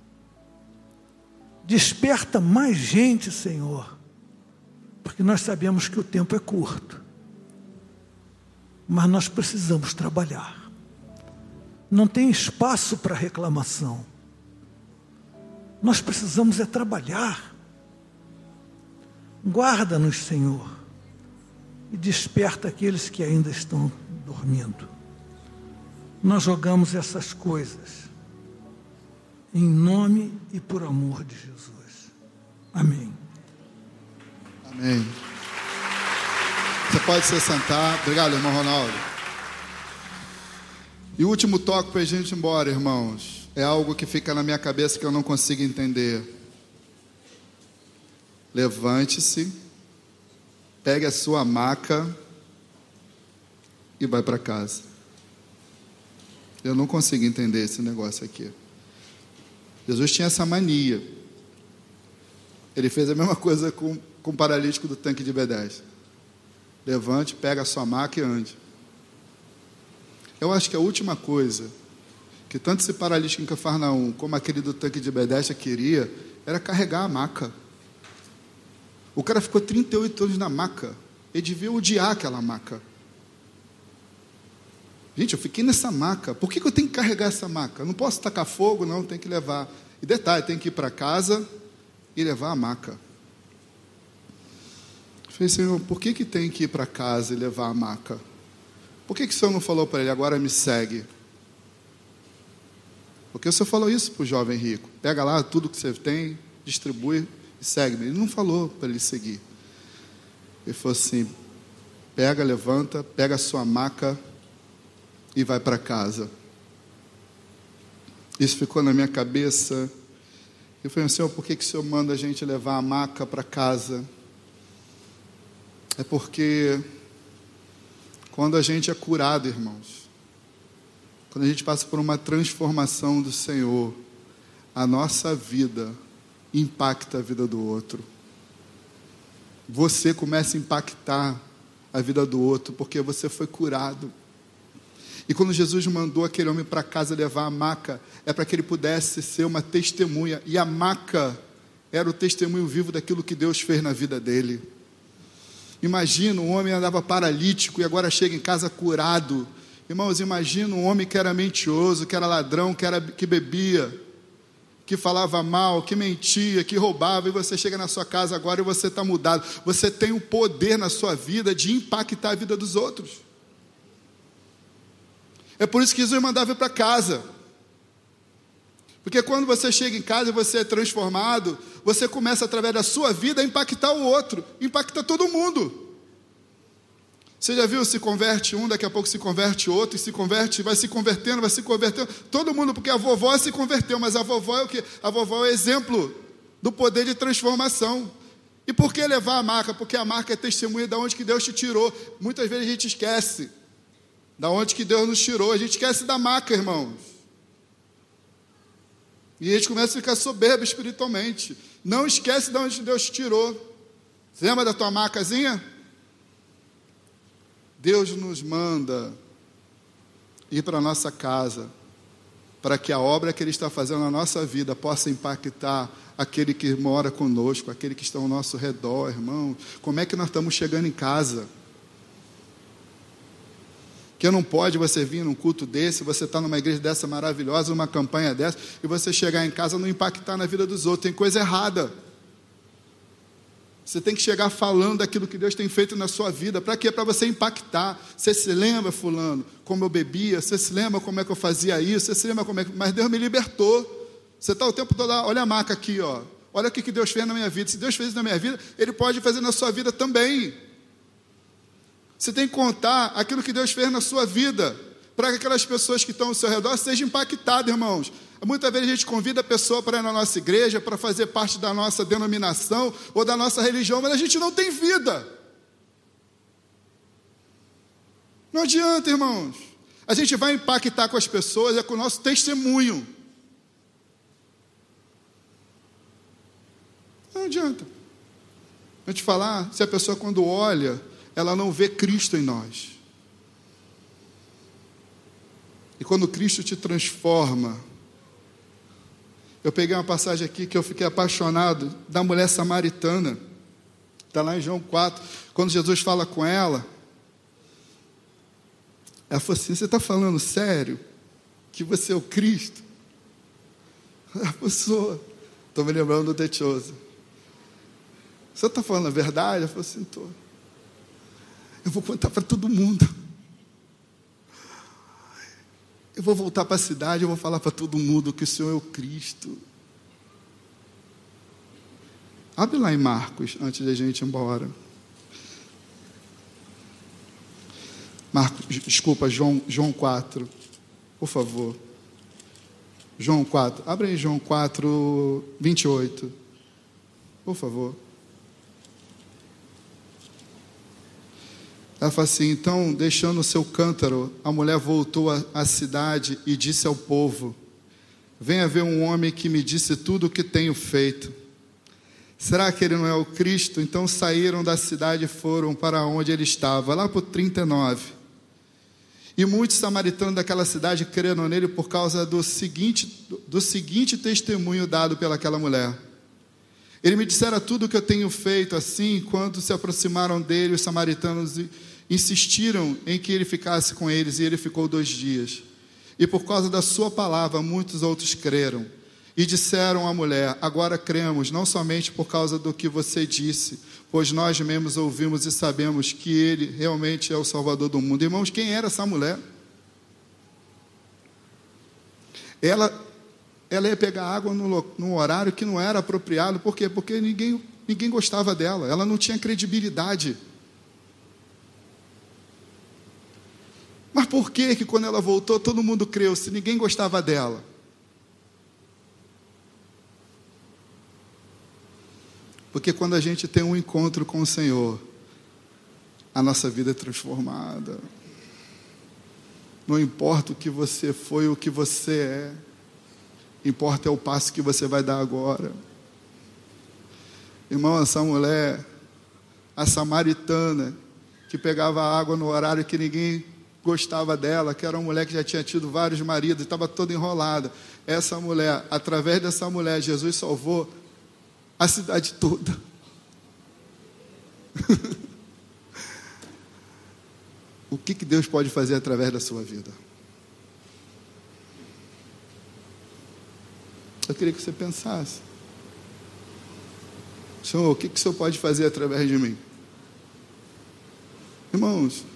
Desperta mais gente, Senhor, porque nós sabemos que o tempo é curto, mas nós precisamos trabalhar. Não tem espaço para reclamação. Nós precisamos é trabalhar. Guarda-nos, Senhor, e desperta aqueles que ainda estão dormindo. Nós jogamos essas coisas em nome e por amor de Jesus. Amém. Amém. Você pode se sentar. Obrigado, irmão Ronaldo. E o último toque para a gente ir embora, irmãos, é algo que fica na minha cabeça que eu não consigo entender. Levante-se, pegue a sua maca e vai para casa. Eu não consigo entender esse negócio aqui. Jesus tinha essa mania. Ele fez a mesma coisa com, com o paralítico do tanque de Betesda. Levante, pega a sua maca e ande. Eu acho que a última coisa que tanto esse paralítico em Cafarnaum como aquele do tanque de Betesda queria era carregar a maca. O cara ficou trinta e oito anos na maca. Ele devia odiar aquela maca. Gente, eu fiquei nessa maca. Por que que eu tenho que carregar essa maca? Eu não posso tacar fogo, não, tem que levar. E detalhe, tem que ir para casa e levar a maca. Eu falei, Senhor, por que que tem que ir para casa e levar a maca? Por que que o Senhor não falou para ele, agora me segue? Porque o Senhor falou isso para o jovem rico. Pega lá tudo que você tem, distribui e segue-me. Ele não falou para ele seguir. Ele falou assim, pega, levanta, pega a sua maca e vai para casa. Isso ficou na minha cabeça. Eu falei, Senhor, por que que o Senhor manda a gente levar a maca para casa? É porque quando a gente é curado, irmãos, quando a gente passa por uma transformação do Senhor, a nossa vida impacta a vida do outro. Você começa a impactar a vida do outro, porque você foi curado. E quando Jesus mandou aquele homem para casa levar a maca, é para que ele pudesse ser uma testemunha. E a maca era o testemunho vivo daquilo que Deus fez na vida dele. Imagina, um homem andava paralítico e agora chega em casa curado. Irmãos, imagina um homem que era mentiroso, que era ladrão, que, era, que bebia, que falava mal, que mentia, que roubava, e você chega na sua casa agora e você está mudado. Você tem o poder na sua vida de impactar a vida dos outros. É por isso que Jesus mandava ir para casa. Porque quando você chega em casa e você é transformado, você começa através da sua vida a impactar o outro, impacta todo mundo. Você já viu, se converte um, daqui a pouco se converte outro, e se converte, vai se convertendo, vai se convertendo, todo mundo, porque a vovó se converteu, mas a vovó é o quê? A vovó é o exemplo do poder de transformação. E por que levar a marca? Porque a marca é testemunha de onde que Deus te tirou. Muitas vezes a gente esquece da onde que Deus nos tirou, a gente esquece da marca, irmãos. E a gente começa a ficar soberbo espiritualmente. Não esquece de onde Deus te tirou. Você lembra da tua marcazinha? Deus nos manda ir para a nossa casa, para que a obra que Ele está fazendo na nossa vida possa impactar aquele que mora conosco, aquele que está ao nosso redor, irmão. Como é que nós estamos chegando em casa? Que não pode você vir num culto desse, você está numa igreja dessa maravilhosa, numa campanha dessa, e você chegar em casa e não impactar na vida dos outros. Tem coisa errada. Você tem que chegar falando daquilo que Deus tem feito na sua vida. Para quê? Para você impactar. Você se lembra, fulano, como eu bebia? Você se lembra como é que eu fazia isso? Você se lembra como é que... Mas Deus me libertou. Você está o tempo todo lá, olha a marca aqui, ó. Olha o que Deus fez na minha vida. Se Deus fez isso na minha vida, Ele pode fazer na sua vida também. Você tem que contar aquilo que Deus fez na sua vida, para que aquelas pessoas que estão ao seu redor sejam impactadas, irmãos. Muitas vezes a gente convida a pessoa para ir na nossa igreja, para fazer parte da nossa denominação ou da nossa religião, mas a gente não tem vida. Não adianta, irmãos. A gente vai impactar com as pessoas, é com o nosso testemunho. Não adianta. Eu te falar, se a pessoa quando olha, ela não vê Cristo em nós. E quando Cristo te transforma, eu peguei uma passagem aqui que eu fiquei apaixonado, da mulher samaritana, está lá em João quatro, quando Jesus fala com ela, ela falou assim, você está falando sério? Que você é o Cristo? Ela falou, estou me lembrando do The Chosen. Você está falando a verdade? Ela falou assim, estou. Eu vou contar para todo mundo. Eu vou voltar para a cidade, eu vou falar para todo mundo que o Senhor é o Cristo. Abre lá em Marcos, antes da gente ir embora. Marcos, desculpa, João, João quatro, por favor. João quatro, abre aí João quatro, vinte e oito, por favor. Ela fala assim, então, deixando o seu cântaro, a mulher voltou à cidade e disse ao povo, venha ver um homem que me disse tudo o que tenho feito. Será que ele não é o Cristo? Então saíram da cidade e foram para onde ele estava, lá por trinta e nove. E muitos samaritanos daquela cidade creram nele por causa do seguinte, do seguinte testemunho dado pelaquela mulher. Ele me dissera tudo o que eu tenho feito. Assim, quando se aproximaram dele, os samaritanos insistiram em que ele ficasse com eles, e ele ficou dois dias. E por causa da sua palavra, muitos outros creram. E disseram à mulher, agora cremos, não somente por causa do que você disse, pois nós mesmos ouvimos e sabemos que ele realmente é o Salvador do mundo. Irmãos, quem era essa mulher? Ela, ela ia pegar água no, no horário que não era apropriado. Por quê? Porque ninguém, ninguém gostava dela. Ela não tinha credibilidade. Mas por que que quando ela voltou, todo mundo creu, se ninguém gostava dela? Porque quando a gente tem um encontro com o Senhor, a nossa vida é transformada. Não importa o que você foi, o que você é, importa é o passo que você vai dar agora. Irmão, essa mulher, a samaritana, que pegava água no horário que ninguém gostava dela, que era uma mulher que já tinha tido vários maridos, estava toda enrolada. Essa mulher, através dessa mulher, Jesus salvou a cidade toda. O que, que Deus pode fazer através da sua vida? Eu queria que você pensasse. Senhor, o que, que o Senhor pode fazer através de mim? Irmãos,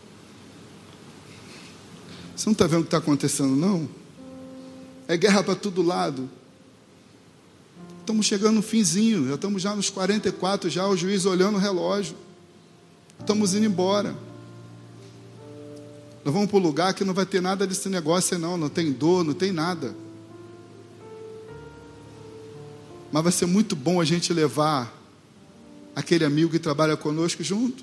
você não está vendo o que está acontecendo, não? É guerra para todo lado. Estamos chegando no finzinho, já estamos já nos quarenta e quatro, já o juiz olhando o relógio. Estamos indo embora. Nós vamos para um lugar que não vai ter nada desse negócio, não. Não tem dor, não tem nada. Mas vai ser muito bom a gente levar aquele amigo que trabalha conosco junto.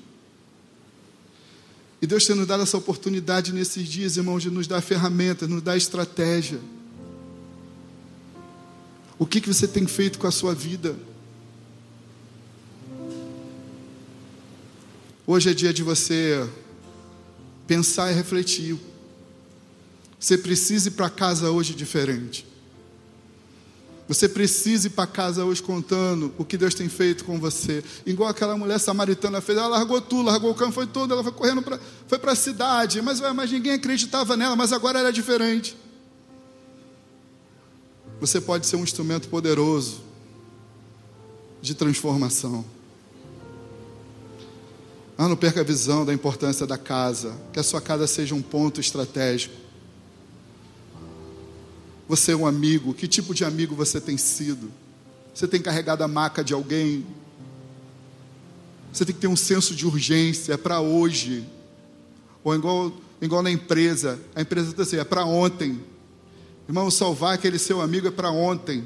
E Deus tem nos dado essa oportunidade nesses dias, irmãos, de nos dar ferramentas, nos dar estratégia. O que, que você tem feito com a sua vida? Hoje é dia de você pensar e refletir. Você precisa ir para casa hoje diferente. Você precisa ir para casa hoje contando o que Deus tem feito com você. Igual aquela mulher samaritana fez. Ela largou tudo, largou o campo, foi tudo. Ela foi correndo para foi para a cidade. Mas, mas ninguém acreditava nela. Mas agora era diferente. Você pode ser um instrumento poderoso de transformação. Ah, não perca a visão da importância da casa. Que a sua casa seja um ponto estratégico. Você é um amigo. Que tipo de amigo você tem sido? Você tem carregado a maca de alguém? Você tem que ter um senso de urgência. É para hoje. Ou igual, igual na empresa. A empresa está assim, é para ontem. Irmão, salvar aquele seu amigo é para ontem.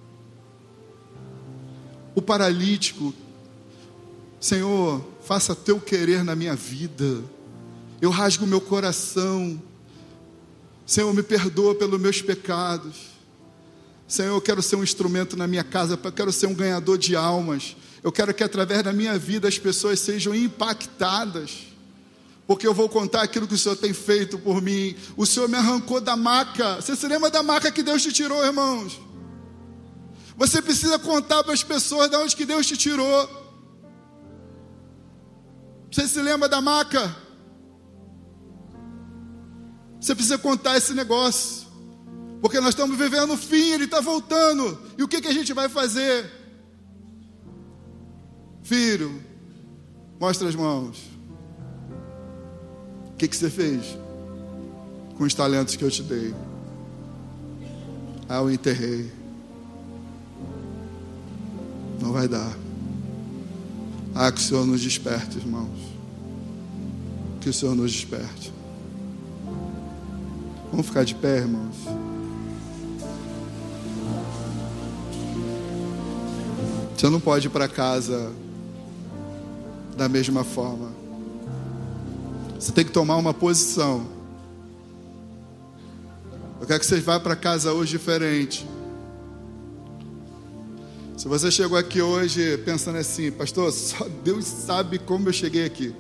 O paralítico, Senhor, faça teu querer na minha vida. Eu rasgo o meu coração. Senhor, me perdoa pelos meus pecados. Senhor, eu quero ser um instrumento na minha casa, eu quero ser um ganhador de almas. Eu quero que através da minha vida as pessoas sejam impactadas, porque eu vou contar aquilo que o Senhor tem feito por mim. O Senhor me arrancou da maca. Você se lembra da maca que Deus te tirou, irmãos? Você precisa contar para as pessoas de onde que Deus te tirou. Você se lembra da maca? Você precisa contar esse negócio, porque nós estamos vivendo o fim, Ele está voltando. E o que, que a gente vai fazer? Filho, mostra as mãos. O que, que você fez com os talentos que eu te dei? Ah, eu enterrei. Não vai dar. Ah, que o Senhor nos desperte, irmãos. Que o Senhor nos desperte. Vamos ficar de pé, irmãos. Você não pode ir para casa da mesma forma. Você tem que tomar uma posição. Eu quero que você vá para casa hoje diferente. Se você chegou aqui hoje pensando assim, pastor, só Deus sabe como eu cheguei aqui.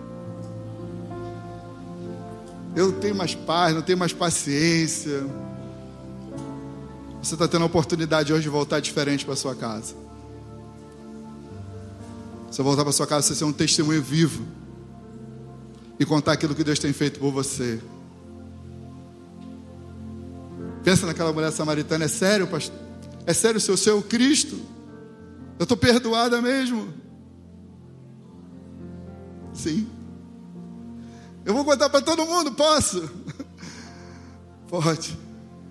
Eu não tenho mais paz, não tenho mais paciência. Você está tendo a oportunidade hoje de voltar diferente para sua casa. Você voltar para sua casa, você ser um testemunho vivo e contar aquilo que Deus tem feito por você. Pensa naquela mulher samaritana. É sério, pastor? É sério, se eu sou o Cristo? Eu estou perdoada mesmo? Sim. Eu vou contar para todo mundo, posso? Pode.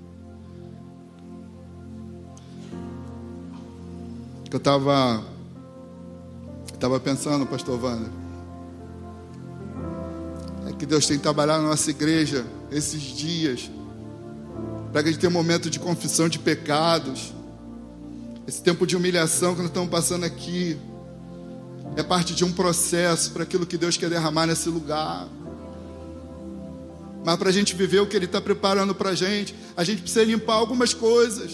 Eu estava estava pensando, pastor Wander, é que Deus tem trabalhado na nossa igreja esses dias, para que a gente tenha um momento de confissão de pecados. Esse tempo de humilhação que nós estamos passando aqui é parte de um processo para aquilo que Deus quer derramar nesse lugar. Mas para a gente viver o que Ele está preparando para a gente, a gente precisa limpar algumas coisas.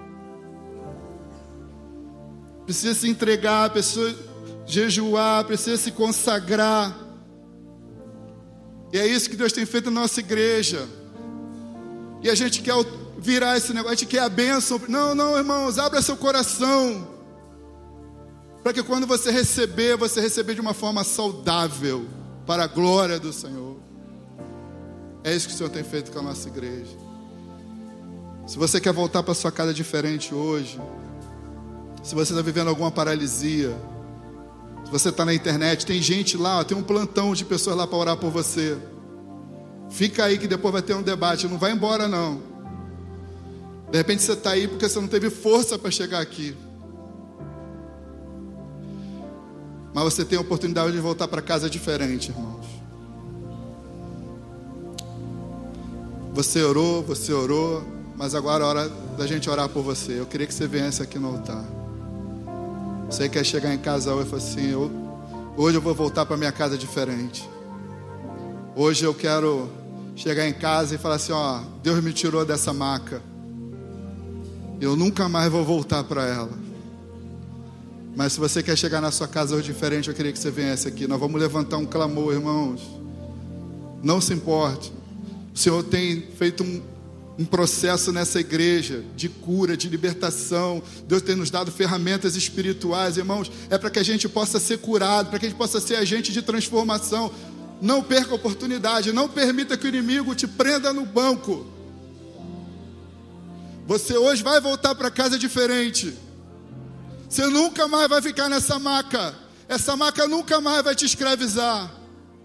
Precisa se entregar, precisa jejuar, precisa se consagrar. E é isso que Deus tem feito na nossa igreja. E a gente quer virar esse negócio, a gente quer a bênção. Não, não, irmãos, abra seu coração, para que quando você receber, você receber de uma forma saudável, para a glória do Senhor. É isso que o Senhor tem feito com a nossa igreja. Se você quer voltar para sua casa diferente hoje, se você está vivendo alguma paralisia, se você está na internet, tem gente lá, tem um plantão de pessoas lá para orar por você. Fica aí que depois vai ter um debate, não vai embora não. De repente você está aí porque você não teve força para chegar aqui. Mas você tem a oportunidade de voltar para casa diferente, irmãos. Você orou, você orou, mas agora é a hora da gente orar por você. Eu queria que você viesse aqui no altar. Você quer chegar em casa hoje e falar assim, eu, hoje eu vou voltar para minha casa diferente. Hoje eu quero chegar em casa e falar assim, ó, Deus me tirou dessa maca. Eu nunca mais vou voltar para ela. Mas se você quer chegar na sua casa hoje diferente, eu queria que você viesse aqui. Nós vamos levantar um clamor, irmãos. Não se importe. O Senhor tem feito um, um processo nessa igreja de cura, de libertação. Deus tem nos dado ferramentas espirituais, irmãos. É para que a gente possa ser curado, para que a gente possa ser agente de transformação. Não perca a oportunidade. Não permita que o inimigo te prenda no banco. Você hoje vai voltar para casa diferente. Você nunca mais vai ficar nessa maca. Essa maca nunca mais vai te escravizar.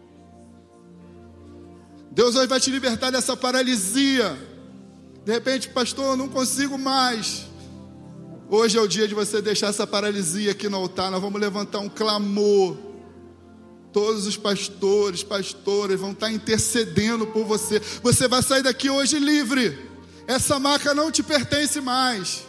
Deus hoje vai te libertar dessa paralisia. De repente, pastor, eu não consigo mais. Hoje é o dia de você deixar essa paralisia aqui no altar. Nós vamos levantar um clamor. Todos os pastores, pastoras vão estar intercedendo por você. Você vai sair daqui hoje livre. Essa maca não te pertence mais.